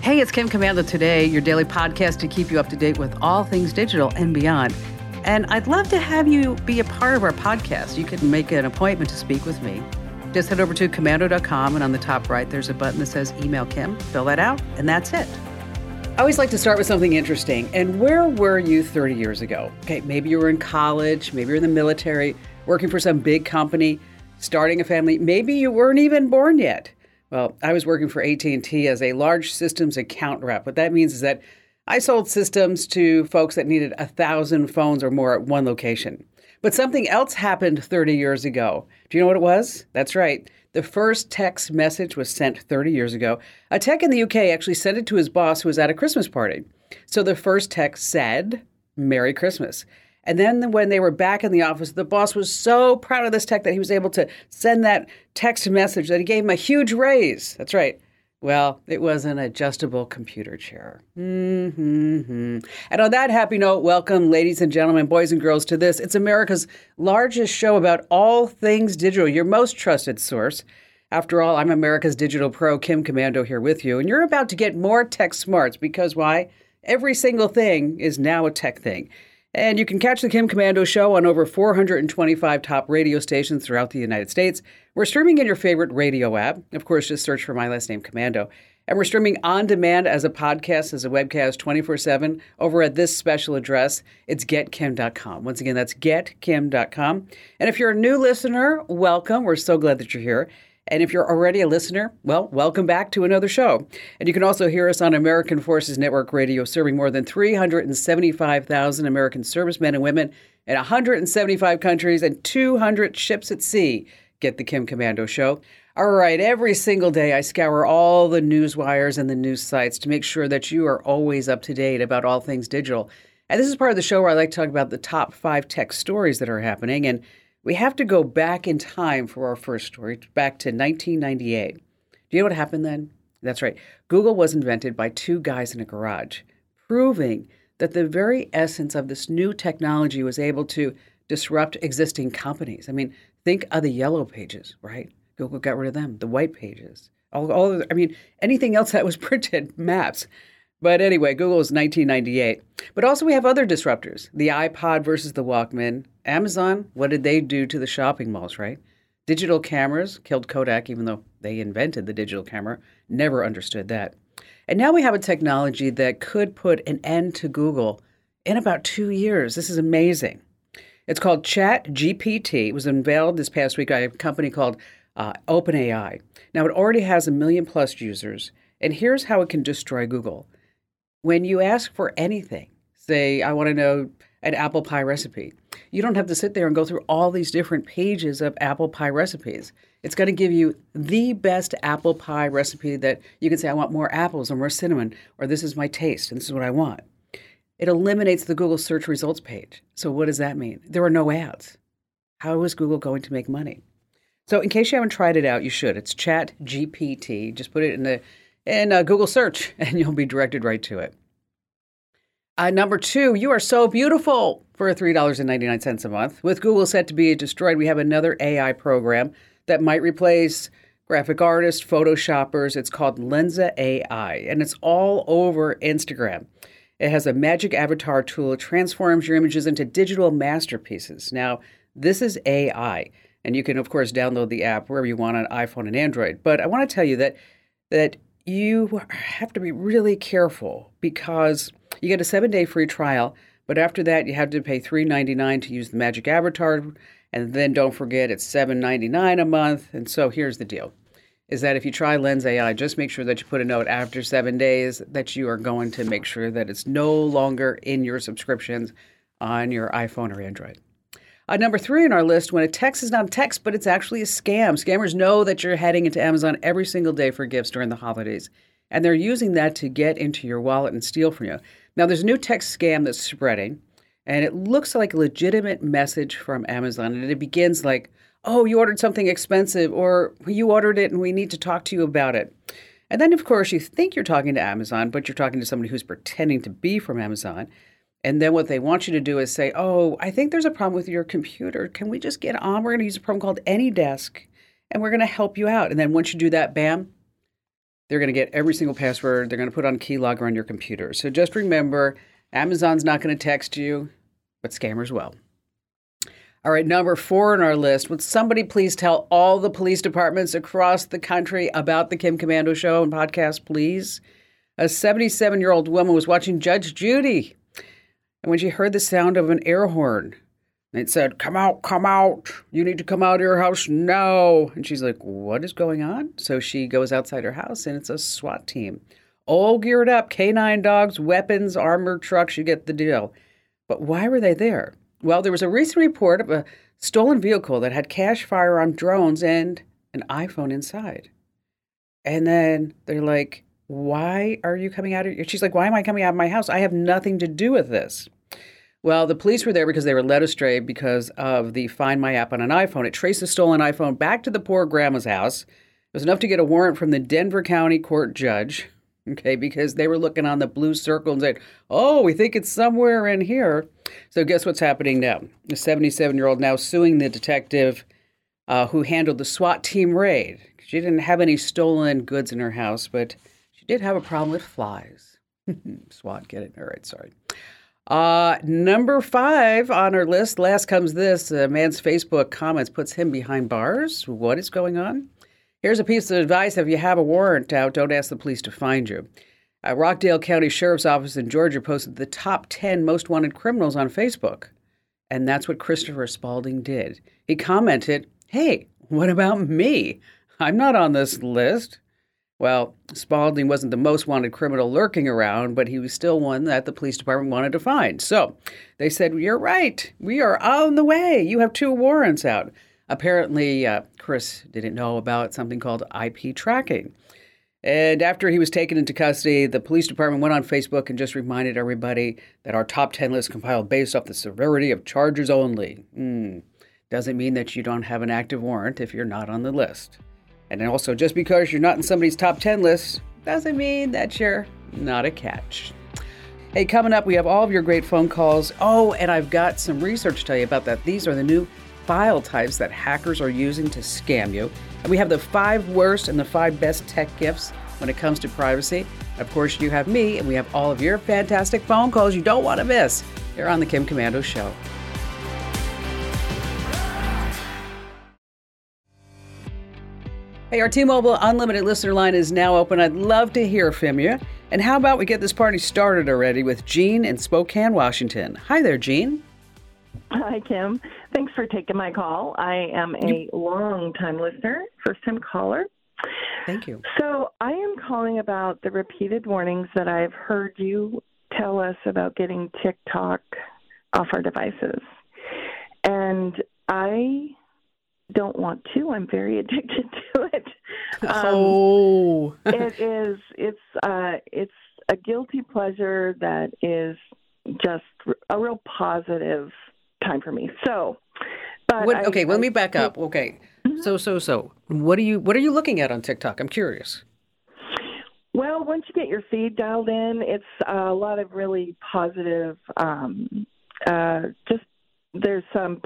Hey, it's Kim Komando Today, your daily podcast to keep you up to date with all things digital and beyond. And I'd love to have you be a part of our podcast. You can make an appointment to speak with me. Just head over to komando.com, and on the top right, there's a button that says Email Kim. Fill that out, and that's it. I always like to start with something interesting. And where were you 30 years ago? Okay, maybe you were in college, maybe you're in the military, working for some big company, starting a family. Maybe you weren't even born yet. Well, I was working for AT&T as a large systems account rep. What that means is that I sold systems to folks that needed 1,000 phones or more at one location. But something else happened 30 years ago. Do you know what it was? That's right. The first text message was sent 30 years ago. A tech in the UK actually sent it to his boss who was at a Christmas party. So the first text said, "Merry Christmas." And then when they were back in the office, the boss was so proud of this tech that he was able to send that text message that he gave him a huge raise. That's right. Well, it was an adjustable computer chair. And on that happy note, welcome, ladies and gentlemen, boys and girls, to this. It's America's largest show about all things digital, your most trusted source. After all, I'm America's digital pro, Kim Komando, here with you. And you're about to get more tech smarts because why? Every single thing is now a tech thing. And you can catch the Kim Komando Show on over 425 top radio stations throughout the United States. We're streaming in your favorite radio app. Of course, just search for my last name, Komando. And we're streaming on demand as a podcast, as a webcast, 24/7 over at this special address. It's getkim.com. Once again, that's getkim.com. And if you're a new listener, welcome. We're so glad that you're here. And if you're already a listener, well, welcome back to another show. And you can also hear us on American Forces Network Radio, serving more than 375,000 American servicemen and women in 175 countries and 200 ships at sea. Get the Kim Komando Show. All right, every single day I scour all the news wires and the news sites to make sure that you are always up to date about all things digital. And this is part of the show where I like to talk about the top 5 tech stories that are happening. And we have to go back in time for our first story, back to 1998. Do you know what happened then? That's right. Google was invented by 2 guys in a garage, proving that the very essence of this new technology was able to disrupt existing companies. I mean, think of the yellow pages, right? Google got rid of them, the white pages, anything else that was printed, maps. But anyway, Google was 1998. But also we have other disruptors, the iPod versus the Walkman. Amazon, what did they do to the shopping malls, right? Digital cameras killed Kodak, even though they invented the digital camera. Never understood that. And now we have a technology that could put an end to Google in about 2 years. This is amazing. It's called ChatGPT. It was unveiled this past week by a company called OpenAI. Now, it already has 1 million plus users. And here's how it can destroy Google. When you ask for anything, say, I want to know an apple pie recipe, you don't have to sit there and go through all these different pages of apple pie recipes. It's going to give you the best apple pie recipe that you can say, I want more apples or more cinnamon, or this is my taste and this is what I want. It eliminates the Google search results page. So what does that mean? There are no ads. How is Google going to make money? So in case you haven't tried it out, you should. It's ChatGPT. Just put it in Google search and you'll be directed right to it. Number 2, you are so beautiful for $3.99 a month. With Google set to be destroyed, we have another AI program that might replace graphic artists, photoshoppers. It's called Lensa AI, and it's all over Instagram. It has a magic avatar tool. It transforms your images into digital masterpieces. Now, this is AI, and you can, of course, download the app wherever you want on iPhone and Android. But I want to tell you that you have to be really careful because you get a 7-day free trial, but after that, you have to pay $3.99 to use the magic avatar. And then don't forget, it's $7.99 a month. And so here's the deal, is that if you try Lens AI, just make sure that you put a note after 7 days that you are going to make sure that it's no longer in your subscriptions on your iPhone or Android. Number 3 on our list, when a text is not a text, but it's actually a scam. Scammers know that you're heading into Amazon every single day for gifts during the holidays. And they're using that to get into your wallet and steal from you. Now, there's a new text scam that's spreading, and it looks like a legitimate message from Amazon. And it begins like, oh, you ordered something expensive, or you ordered it and we need to talk to you about it. And then, of course, you think you're talking to Amazon, but you're talking to somebody who's pretending to be from Amazon. And then what they want you to do is say, oh, I think there's a problem with your computer. Can we just get on? We're going to use a program called AnyDesk, and we're going to help you out. And then once you do that, bam, They're going to get every single password. They're going to put on keylogger on your computer. So just remember, Amazon's not going to text you, but scammers will. All right, number 4 on our list. Would somebody please tell all the police departments across the country about the Kim Komando Show and podcast, please? A 77-year-old woman was watching Judge Judy, and when she heard the sound of an air horn, it said, come out, you need to come out of your house now. And she's like, what is going on? So she goes outside her house, and it's a SWAT team. All geared up, K9 dogs, weapons, armored trucks, you get the deal. But why were they there? Well, there was a recent report of a stolen vehicle that had cache firearm drones and an iPhone inside. And then they're like, why are you coming out of your... She's like, why am I coming out of my house? I have nothing to do with this. Well, the police were there because they were led astray because of the Find My app on an iPhone. It traced the stolen iPhone back to the poor grandma's house. It was enough to get a warrant from the Denver County Court judge, okay, because they were looking on the blue circle and said, oh, we think it's somewhere in here. So guess what's happening now? The 77-year-old now suing the detective who handled the SWAT team raid. She didn't have any stolen goods in her house, but she did have a problem with flies. SWAT, get it? All right, sorry. Number 5 on our list, last comes this. A man's Facebook comments puts him behind bars. What is going on? Here's a piece of advice. If you have a warrant out, don't ask the police to find you. Rockdale County Sheriff's Office in Georgia posted the top 10 most wanted criminals on Facebook. And that's what Christopher Spalding did. He commented, hey, what about me? I'm not on this list. Well, Spalding wasn't the most wanted criminal lurking around, but he was still one that the police department wanted to find. So they said, you're right. We are on the way. You have 2 warrants out. Apparently, Chris didn't know about something called IP tracking. And after he was taken into custody, the police department went on Facebook and just reminded everybody that our top 10 list compiled based off the severity of charges only. Doesn't mean that you don't have an active warrant if you're not on the list. And then also, just because you're not in somebody's top 10 list doesn't mean that you're not a catch. Hey, coming up, we have all of your great phone calls. Oh, and I've got some research to tell you about that. These are the new file types that hackers are using to scam you. And we have the 5 worst and the 5 best tech gifts when it comes to privacy. Of course, you have me, and we have all of your fantastic phone calls you don't want to miss here on The Kim Komando Show. Hey, our T-Mobile Unlimited listener line is now open. I'd love to hear from you. And how about we get this party started already with Jean in Spokane, Washington. Hi there, Jean. Hi, Kim. Thanks for taking my call. I am a long-time listener, first-time caller. Thank you. So I am calling about the repeated warnings that I've heard you tell us about getting TikTok off our devices. And I don't want to. I'm very addicted to it. It's a guilty pleasure that is just a real positive time for me. So, but let me back up. Okay. Mm-hmm. So what are you looking at on TikTok? I'm curious. Well, once you get your feed dialed in, it's a lot of really positive, there's some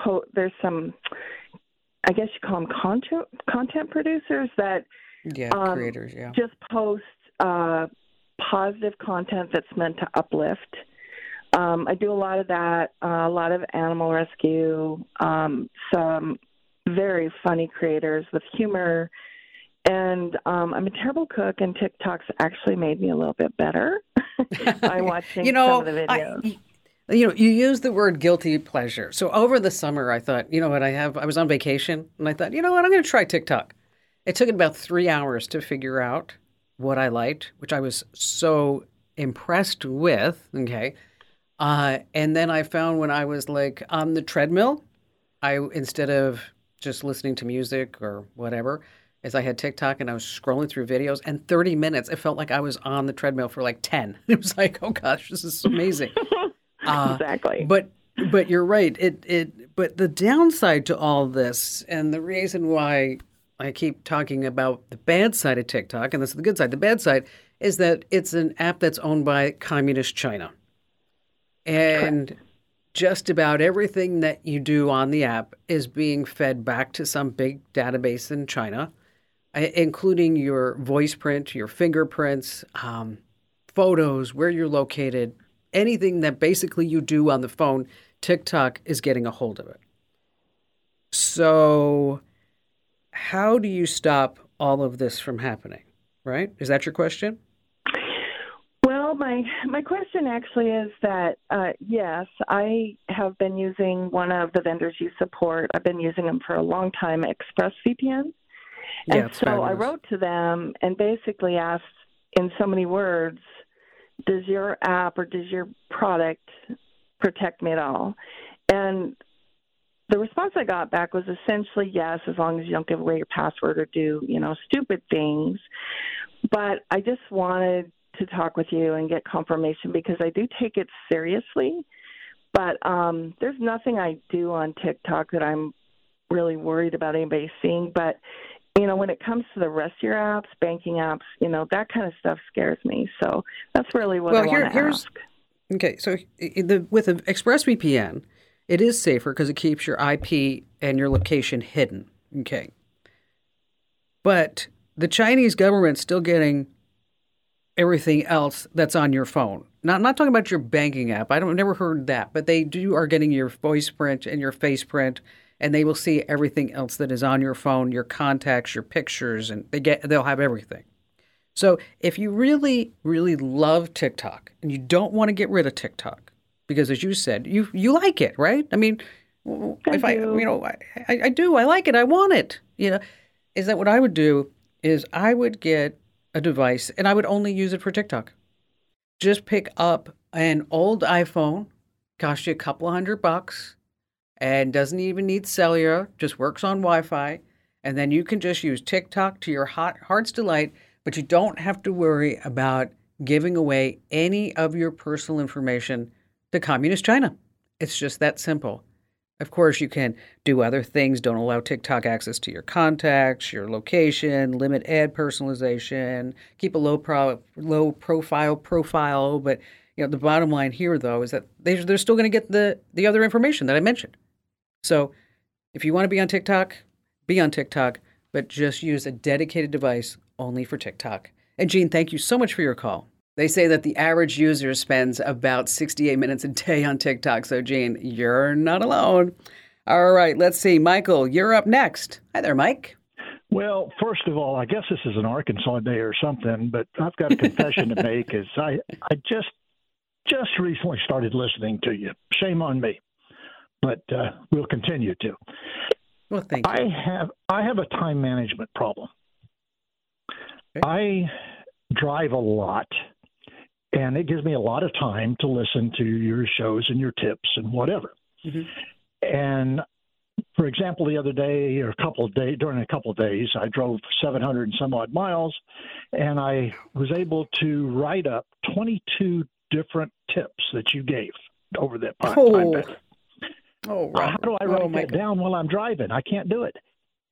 I guess you call them content producers that creators, just post positive content that's meant to uplift. I do a lot of that, a lot of animal rescue, some very funny creators with humor, and I'm a terrible cook, and TikTok's actually made me a little bit better by watching some of the videos. You use the word guilty pleasure. So over the summer, I thought, I was on vacation, and I thought, I'm going to try TikTok. It took about 3 hours to figure out what I liked, which I was so impressed with, okay? And then I found when I was like on the treadmill, instead of just listening to music or whatever, as I had TikTok and I was scrolling through videos, and 30 minutes, it felt like I was on the treadmill for like 10. It was like, oh gosh, this is amazing. Exactly. But you're right. But the downside to all this, and the reason why I keep talking about the bad side of TikTok, and this is the good side, the bad side is that it's an app that's owned by communist China. And correct. Just about everything that you do on the app is being fed back to some big database in China. including your voice print, your fingerprints, photos, where you're located, anything that basically you do on the phone, TikTok is getting a hold of it. So how do you stop all of this from happening, right? Is that your question? Well, my question actually is that, yes, I have been using one of the vendors you support. I've been using them for a long time, ExpressVPN. Yeah, And so I wrote to them and basically asked in so many words, does your app or does your product protect me at all? And the response I got back was essentially yes, as long as you don't give away your password or do, stupid things. But I just wanted to talk with you and get confirmation because I do take it seriously. But there's nothing I do on TikTok that I'm really worried about anybody seeing. But, when it comes to the rest of your apps, banking apps, that kind of stuff scares me. So that's really what I want to ask. Okay, so with ExpressVPN, it is safer because it keeps your IP and your location hidden. Okay. But the Chinese government's still getting everything else that's on your phone. Now, I'm not talking about your banking app. I've never heard that, but they are getting your voice print and your face print, and they will see everything else that is on your phone, your contacts, your pictures, and they'll have everything. So if you really, really love TikTok and you don't want to get rid of TikTok, because as you said, you like it, right? I mean, if I do, I like it, I want it. Is that what I would do? Is I would get a device and I would only use it for TikTok. Just pick up an old iPhone, cost you a couple of $100, and doesn't even need cellular, just works on Wi-Fi, and then you can just use TikTok to your heart's delight, but you don't have to worry about giving away any of your personal information to Communist China. It's just that simple. Of course, you can do other things. Don't allow TikTok access to your contacts, your location, limit ad personalization, keep a low profile. But the bottom line here, though, is that they're still going to get the other information that I mentioned. So if you want to be on TikTok, but just use a dedicated device only for TikTok. And Jean, thank you so much for your call. They say that the average user spends about 68 minutes a day on TikTok. So, Jean, you're not alone. All right, let's see. Michael, you're up next. Hi there, Mike. Well, first of all, I guess this is an Arkansas day or something, but I've got a confession to make. Is I just recently started listening to you. Shame on me, but we'll continue to. Well, thank you. I have a time management problem. Okay. I drive a lot. And it gives me a lot of time to listen to your shows and your tips and whatever. Mm-hmm. And for example, the other day or during a couple of days, I drove 700 and some odd miles, and I was able to write up 22 different tips that you gave over that time period. Oh, Robert. How do I write that down while I'm driving? I can't do it.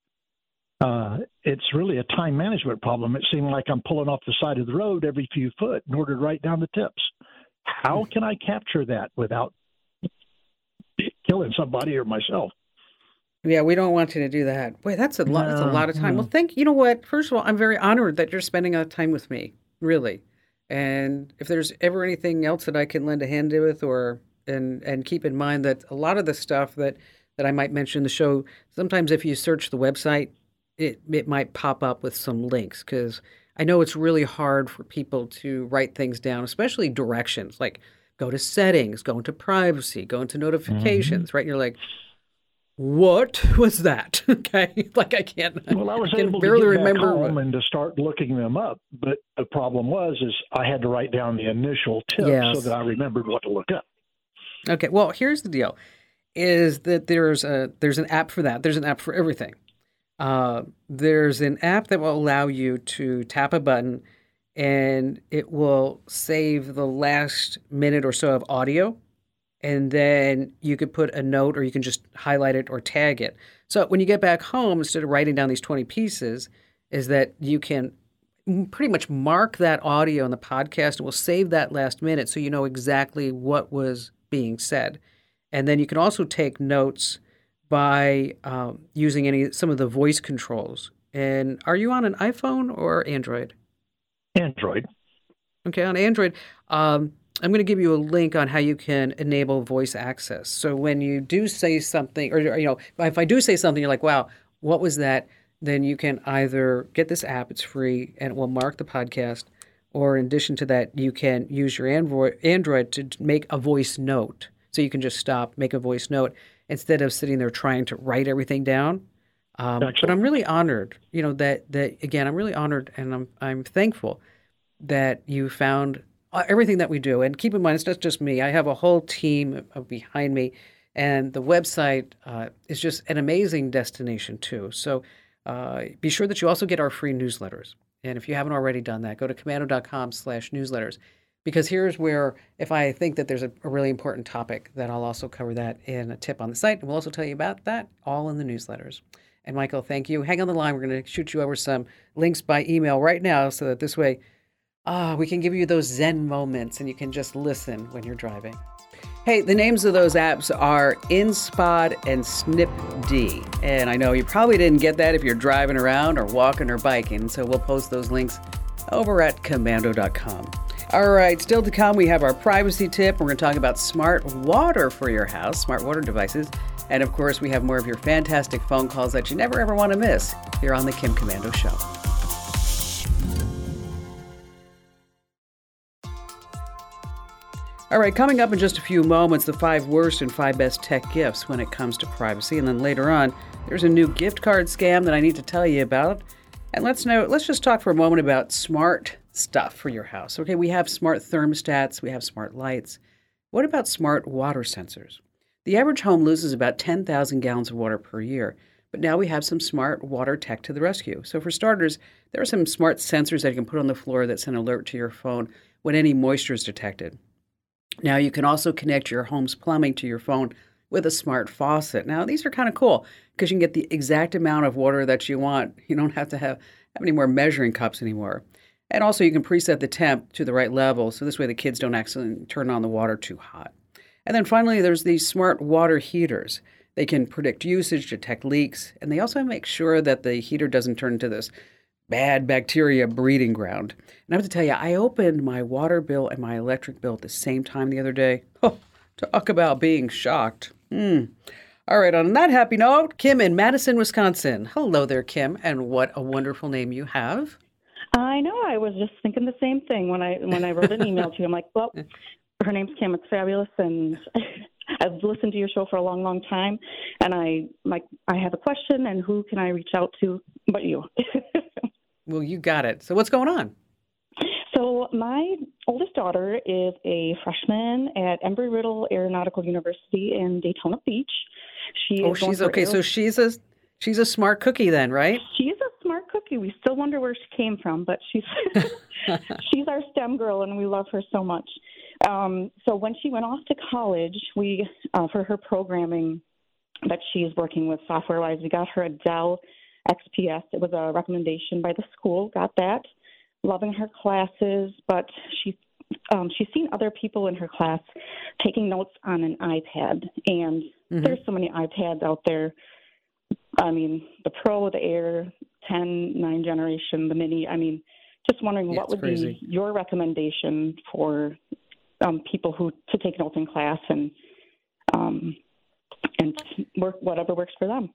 It's really a time management problem. It seemed like I'm pulling off the side of the road every few foot in order to write down the tips. How can I capture that without killing somebody or myself? Yeah, we don't want you to do that. Boy, that's a lot. That's a lot of time. Well, you know what? First of all, I'm very honored that you're spending time with me, really. And if there's ever anything else that I can lend a hand with, and keep in mind that a lot of the stuff that I might mention in the show, sometimes if you search the website, it might pop up with some links, because I know it's really hard for people to write things down, especially directions, like go to settings, go into privacy, go into notifications, right? And you're like, what was that? Okay, like I can't. Well, I was able to get back home and to start looking them up, but the problem was I had to write down the initial tips so that I remembered what to look up. Okay, well, here's the deal: is that there's an app for that. There's an app for everything. There's an app that will allow you to tap a button and it will save the last minute or so of audio. And then you could put a note, or you can just highlight it or tag it. So when you get back home, instead of writing down these 20 pieces, is that you can pretty much mark that audio in the podcast, and we'll save that last minute so you know exactly what was being said. And then you can also take notes by using some of the voice controls And are you on an iPhone or Android? Android. Okay, on Android, I'm going to give you a link on how you can enable voice access. So when you do say something, or if I do say something, you're like, "Wow, what was that?" Then you can either get this app; it's free, and it will mark the podcast. Or in addition to that, you can use your Android to make a voice note. So you can just stop, make a voice note instead of sitting there trying to write everything down. But I'm really honored, that again, I'm really honored, and I'm thankful that you found everything that we do. And keep in mind, it's not just me. I have a whole team behind me, and the website is just an amazing destination too. So be sure that you also get our free newsletters. And if you haven't already done that, go to komando.com/newsletters, because here's where, if I think that there's a really important topic, that I'll also cover that in a tip on the site. And we'll also tell you about that all in the newsletters. And Michael, thank you. Hang on the line. We're going to shoot you over some links by email right now so that this way we can give you those Zen moments and you can just listen when you're driving. Hey, the names of those apps are InSpot and SnipD. And I know you probably didn't get that if you're driving around or walking or biking. So we'll post those links over at komando.com. All right, still to come, we have our privacy tip. We're going to talk about smart water for your house, smart water devices. And of course, we have more of your fantastic phone calls that you never ever want to miss here on the Kim Komando Show. All right, coming up in just a few moments, the 5 worst and 5 best tech gifts when it comes to privacy. And then later on, there's a new gift card scam that I need to tell you about. And let's just talk for a moment about smart stuff for your house. Okay, we have smart thermostats, we have smart lights. What about smart water sensors? The average home loses about 10,000 gallons of water per year. But now we have some smart water tech to the rescue. So for starters, there are some smart sensors that you can put on the floor that send an alert to your phone when any moisture is detected. Now, you can also connect your home's plumbing to your phone with a smart faucet. Now, these are kind of cool because you can get the exact amount of water that you want. You don't have to have any more measuring cups anymore. And also, you can preset the temp to the right level, so this way the kids don't accidentally turn on the water too hot. And then finally, there's these smart water heaters. They can predict usage, detect leaks, and they also make sure that the heater doesn't turn into this bad bacteria breeding ground. And I have to tell you, I opened my water bill and my electric bill at the same time the other day. Oh, talk about being shocked. All right, on that happy note, Kim in Madison, Wisconsin. Hello there, Kim, and what a wonderful name you have. I know. I was just thinking the same thing when I wrote an email to you. I'm like, well, her name's Kim. It's fabulous, and I've listened to your show for a long, long time, and I have a question, and who can I reach out to but you? Well, you got it. So what's going on? So my oldest daughter is a freshman at Embry-Riddle Aeronautical University in Daytona Beach. She's okay. So she's a smart cookie then, right? She's a smart cookie. We still wonder where she came from, but she's she's our STEM girl, and we love her so much. So when she went off to college, we for her programming that she's working with software-wise, we got her a Dell XPS. It was a recommendation by the school. Got that. Loving her classes, but she's seen other people in her class taking notes on an iPad, and there's so many iPads out there. I mean, the Pro, the Air, 10, 9 generation, the Mini. I mean, just wondering what would be your recommendation for people to take notes in class and work whatever works for them.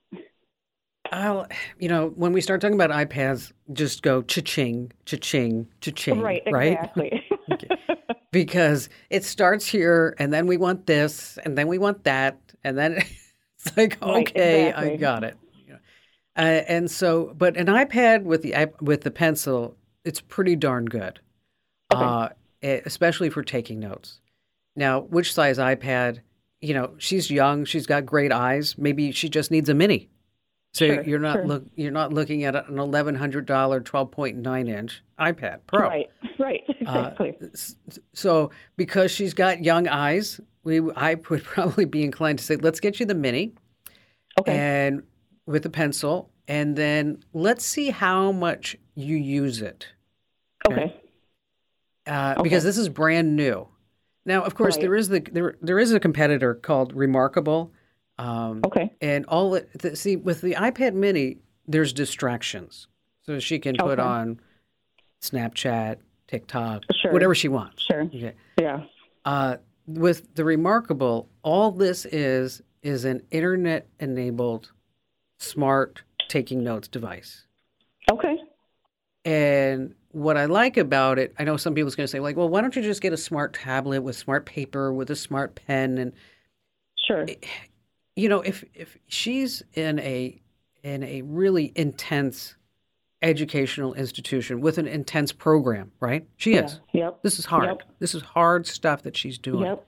When we start talking about iPads, just go cha-ching, cha-ching, cha-ching. Right, exactly. Okay. Because it starts here, and then we want this, and then we want that, and then it's like, okay, exactly. I got it. And so, but an iPad with the pencil, it's pretty darn good, especially for taking notes. Now, which size iPad? She's young, she's got great eyes. Maybe she just needs a mini. So you're not looking at an $1,100 12.9-inch iPad Pro. Right, exactly. So because she's got young eyes, I would probably be inclined to say, let's get you the mini, and with the pencil, and then let's see how much you use it. Okay. Because this is brand new. Now, of course, there is a competitor called Remarkable. And with the iPad Mini, there's distractions. So she can put on Snapchat, TikTok, whatever she wants. Sure. Okay. Yeah. With the Remarkable, all this is an internet-enabled, smart taking notes device. Okay. And what I like about it, I know some people's going to say, like, well, why don't you just get a smart tablet with smart paper, with a smart pen? And sure, you know, if she's in a really intense educational institution with an intense program, right? She is. Yep. This is hard. Yep. This is hard stuff that she's doing. Yep.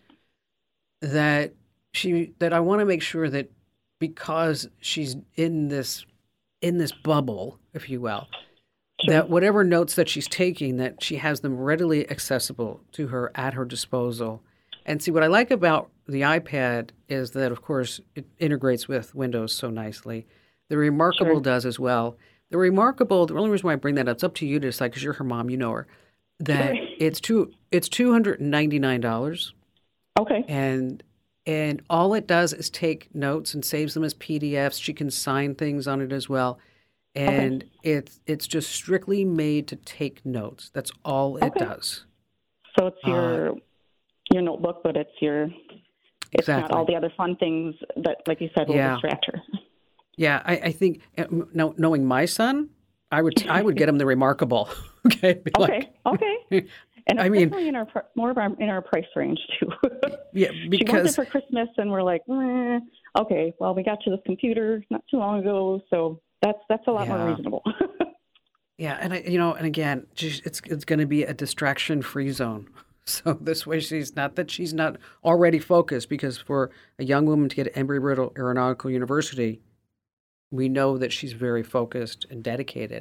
That I want to make sure that because she's in this bubble, if you will, that whatever notes that she's taking, that she has them readily accessible to her at her disposal. And see, what I like about the iPad is that, of course, it integrates with Windows so nicely. The Remarkable does as well. The Remarkable, the only reason why I bring that up, it's up to you to decide because you're her mom, you know her, that it's $299. Okay. And all it does is take notes and saves them as PDFs. She can sign things on it as well. And it's just strictly made to take notes. That's all it does. So it's your notebook, but it's not all the other fun things that, like you said, will distract her. Yeah, I think knowing my son, I would get him the Remarkable. Okay. Okay. And I mean, definitely in our price range too. Yeah, because she wants it for Christmas, and we're like, okay, well, we got to this computer not too long ago, so that's a lot more reasonable. Yeah, and and again, it's going to be a distraction-free zone. So this way, she's not already focused, because for a young woman to get at Embry-Riddle Aeronautical University, we know that she's very focused and dedicated.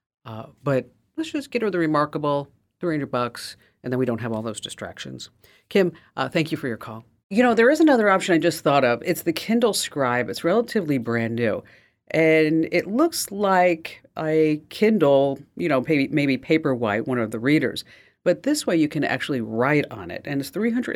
But let's just get her the Remarkable, $300, and then we don't have all those distractions. Kim, thank you for your call. You know, there is another option I just thought of. It's the Kindle Scribe. It's relatively brand new. And it looks like a Kindle, maybe Paperwhite, one of the readers. But this way you can actually write on it. And it's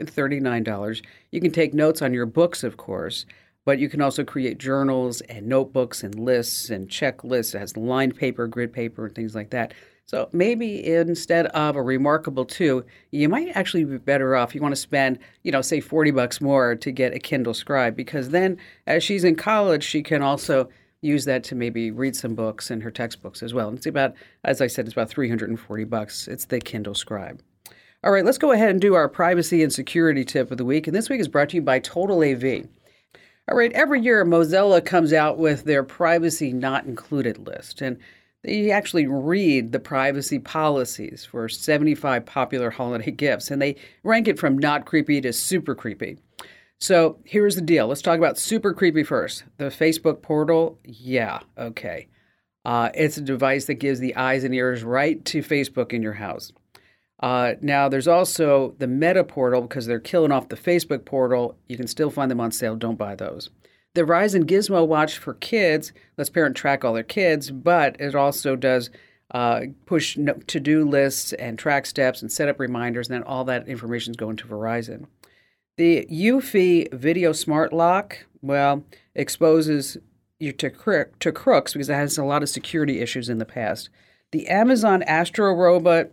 $339. You can take notes on your books, of course, but you can also create journals and notebooks and lists and checklists. It has lined paper, grid paper, and things like that. So maybe instead of a Remarkable 2, you might actually be better off. You want to spend, say $40 more to get a Kindle Scribe, because then as she's in college, she can also use that to maybe read some books and her textbooks as well. And it's about, as I said, it's about $340. It's the Kindle Scribe. All right, let's go ahead and do our privacy and security tip of the week. And this week is brought to you by Total AV. All right, every year Mozilla comes out with their privacy not included list. And they actually read the privacy policies for 75 popular holiday gifts, and they rank it from not creepy to super creepy. So here's the deal. Let's talk about super creepy first. The Facebook portal, okay. It's a device that gives the eyes and ears right to Facebook in your house. Now, there's also the Meta portal, because they're killing off the Facebook portal. You can still find them on sale. Don't buy those. The Verizon Gizmo Watch for kids lets parents track all their kids, but it also does push to-do lists and track steps and set up reminders, and then all that information is going to Verizon. The Eufy Video Smart Lock, exposes you to crooks because it has a lot of security issues in the past. The Amazon Astro Robot,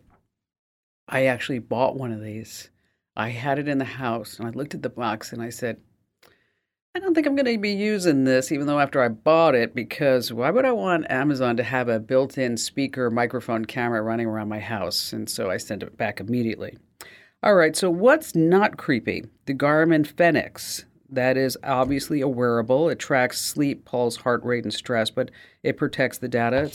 I actually bought one of these. I had it in the house, and I looked at the box, and I said, I don't think I'm going to be using this, even though after I bought it, because why would I want Amazon to have a built-in speaker, microphone, camera running around my house? And so I sent it back immediately. All right, so what's not creepy? The Garmin Fenix. That is obviously a wearable. It tracks sleep, pulse, heart rate, and stress, but it protects the data. It's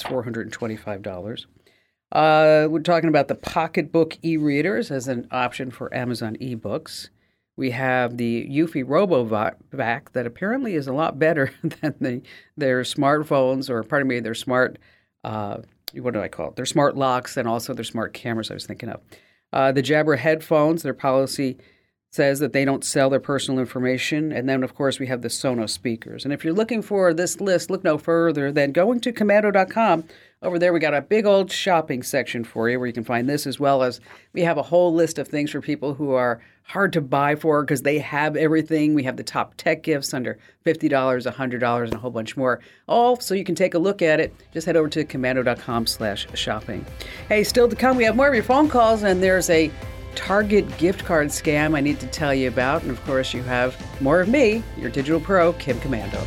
$425. We're talking about the Pocketbook e-readers as an option for Amazon eBooks. We have the Eufy RoboVac that apparently is a lot better than their smartphones, or their smart, what do I call it? Their smart locks and also their smart cameras I was thinking of. The Jabra headphones, their policy says that they don't sell their personal information. And then, of course, we have the Sonos speakers. And if you're looking for this list, look no further than going to Komando.com over there we got a big old shopping section for you where you can find this, as well as we have a whole list of things for people who are hard to buy for because they have everything. We have the top tech gifts under $50, $100, and a whole bunch more. All so you can take a look at it. Just head over to komando.com/shopping. Hey, still to come, we have more of your phone calls, and there's a Target gift card scam I need to tell you about. And of course, you have more of me, your digital pro, Kim Komando.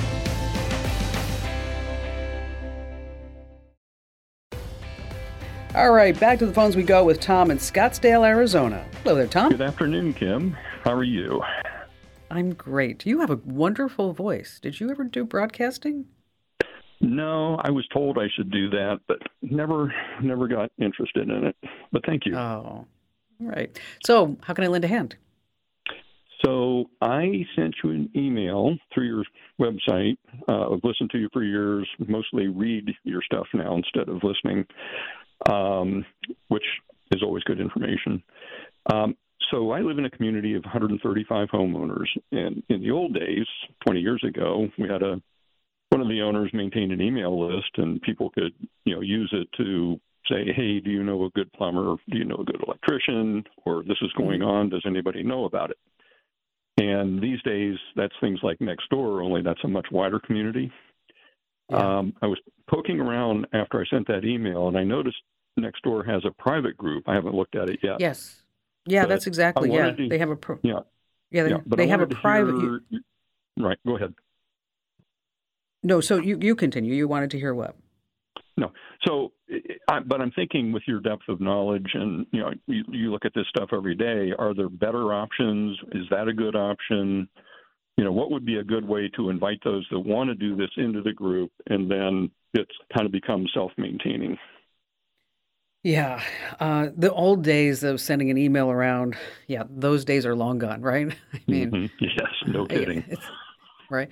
All right, back to the phones we go with Tom in Scottsdale, Arizona. Hello there, Tom. Good afternoon, Kim. How are you? I'm great. You have a wonderful voice. Did you ever do broadcasting? No, I was told I should do that, but never got interested in it. But thank you. Oh, all right. So how can I lend a hand? So I sent you an email through your website. I've listened to you for years, mostly read your stuff now instead of listening, which is always good information. So I live in a community of 135 homeowners. And in the old days, 20 years ago, we had one of the owners maintained an email list, and people could, use it to say, hey, do you know a good plumber? Do you know a good electrician? Or this is going on. Does anybody know about it? And these days, that's things like Nextdoor, only that's a much wider community. Yeah. I was poking around after I sent that email, and I noticed Nextdoor has a private group. I haven't looked at it yet. Yes. Yeah, that's exactly. Yeah, they have a they have a private. Right. Go ahead. No, so you continue. You wanted to hear what? No. So, but I'm thinking with your depth of knowledge, and you look at this stuff every day. Are there better options? Is that a good option? What would be a good way to invite those that want to do this into the group, and then it's kind of become self-maintaining? Yeah, the old days of sending an email around, those days are long gone, right? I mean, yes, no kidding. Right.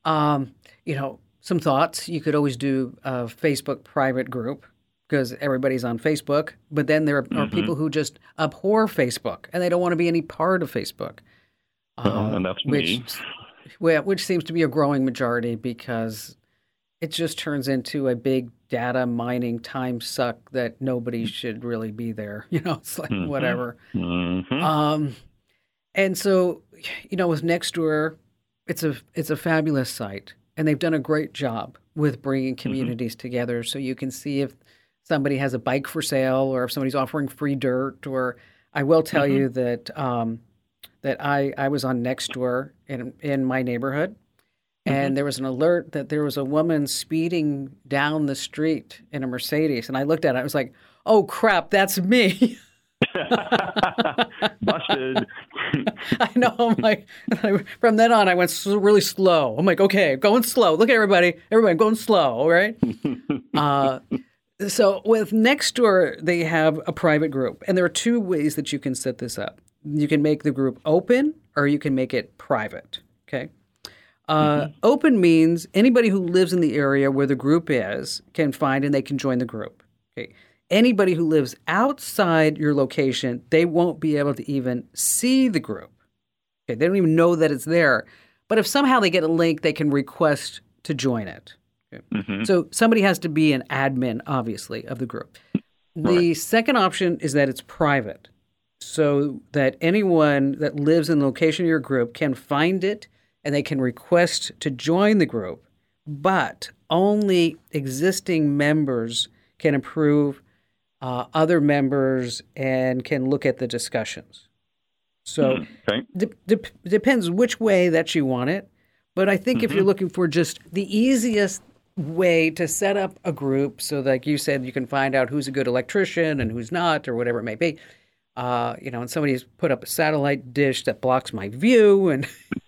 Some thoughts. You could always do a Facebook private group because everybody's on Facebook, but then there are people who just abhor Facebook and they don't want to be any part of Facebook. And that's me. Which seems to be a growing majority because it just turns into a big data mining time suck that nobody should really be there. It's like whatever. And so, with Nextdoor, it's a fabulous site, and they've done a great job with bringing communities together. So you can see if somebody has a bike for sale, or if somebody's offering free dirt. Or I will tell you that that I was on Nextdoor in my neighborhood. And there was an alert that there was a woman speeding down the street in a Mercedes. And I looked at it. I was like, oh, crap, that's me. Busted. I know. I'm like, from then on, I went really slow. I'm like, okay, going slow. Look at everybody. Everybody going slow, right? So with Nextdoor, they have a private group. And there are two ways that you can set this up. You can make the group open, or you can make it private, okay? Open means anybody who lives in the area where the group is can find and they can join the group. Okay. Anybody who lives outside your location, they won't be able to even see the group. Okay. They don't even know that it's there. But if somehow they get a link, they can request to join it. Okay. So somebody has to be an admin, obviously, of the group. The second option is that it's private, so that anyone that lives in the location of your group can find it and they can request to join the group, but only existing members can approve other members and can look at the discussions. So depends which way that you want it. But I think if you're looking for just the easiest way to set up a group, so like you said, you can find out who's a good electrician and who's not, or whatever it may be, and somebody's put up a satellite dish that blocks my view, and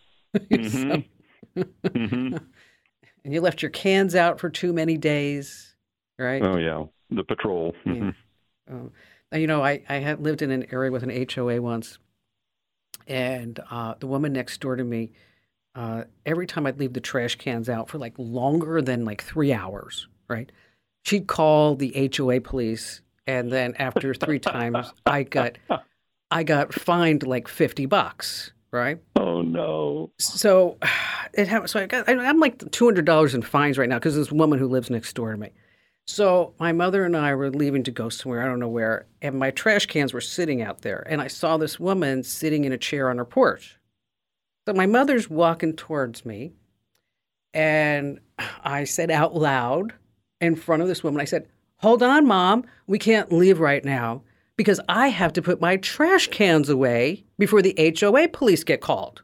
and you left your cans out for too many days, right? Oh, yeah. The patrol. Yeah. I had lived in an area with an HOA once, and the woman next door to me, every time I'd leave the trash cans out for like longer than like 3 hours, right? She'd call the HOA police, and then after 3 times, I got fined like $50. Right? Oh no! So I'm like $200 in fines right now because this woman who lives next door to me. So my mother and I were leaving to go somewhere, I don't know where, and my trash cans were sitting out there, and I saw this woman sitting in a chair on her porch. So my mother's walking towards me, and I said out loud in front of this woman, I said, "Hold on, Mom, we can't leave right now because I have to put my trash cans away before the HOA police get called."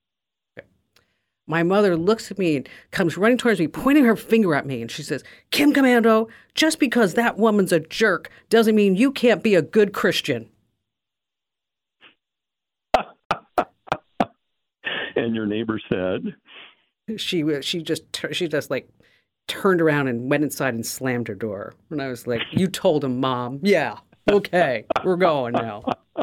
My mother looks at me and comes running towards me, pointing her finger at me, and she says, "Kim Komando, just because that woman's a jerk doesn't mean you can't be a good Christian." And your neighbor said? She just like turned around and went inside and slammed her door. And I was like, "You told him, Mom." "Yeah, okay, we're going now."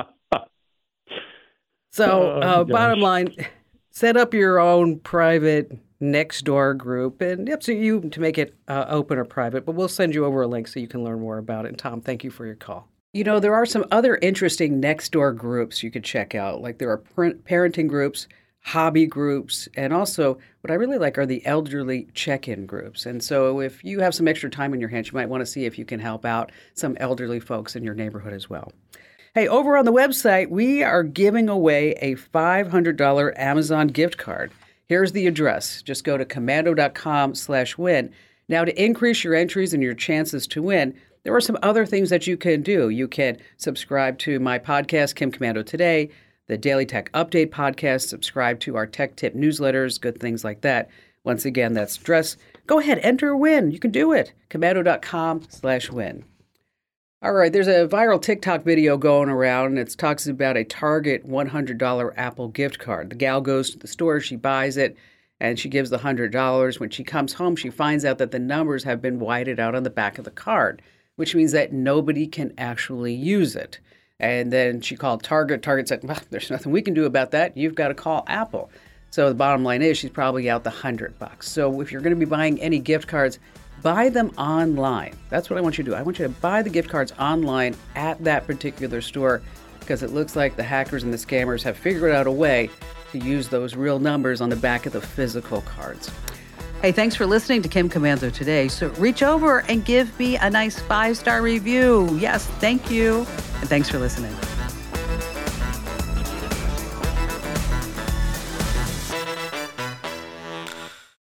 So bottom line, set up your own private Nextdoor group, and up to you to make it open or private, but we'll send you over a link so you can learn more about it. And Tom, thank you for your call. You know, there are some other interesting Nextdoor groups you could check out. Like there are parenting groups, hobby groups, and also what I really like are the elderly check-in groups. And so if you have some extra time in your hands, you might want to see if you can help out some elderly folks in your neighborhood as well. Hey, over on the website, we are giving away a $500 Amazon gift card. Here's the address. Just go to komando.com/win. Now, to increase your entries and your chances to win, there are some other things that you can do. You can subscribe to my podcast, Kim Komando Today, the Daily Tech Update podcast, subscribe to our Tech Tip newsletters, good things like that. Once again, that's address. Go ahead, enter a win. You can do it. komando.com/win. All right, there's a viral TikTok video going around, and it talks about a Target $100 Apple gift card. The gal goes to the store, she buys it, and she gives the $100. When she comes home, she finds out that the numbers have been whited out on the back of the card, which means that nobody can actually use it. And then she called Target. Target said, "Well, there's nothing we can do about that. You've got to call Apple." So the bottom line is she's probably out the $100. So if you're going to be buying any gift cards, buy them online. That's what I want you to do. I want you to buy the gift cards online at that particular store because it looks like the hackers and the scammers have figured out a way to use those real numbers on the back of the physical cards. Hey, thanks for listening to Kim Komando Today. So reach over and give me a nice 5-star review. Yes, thank you. And thanks for listening.